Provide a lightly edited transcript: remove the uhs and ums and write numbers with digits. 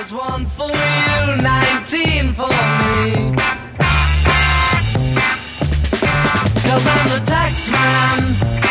There's one for you, 19 for me. 'Cause I'm the tax man.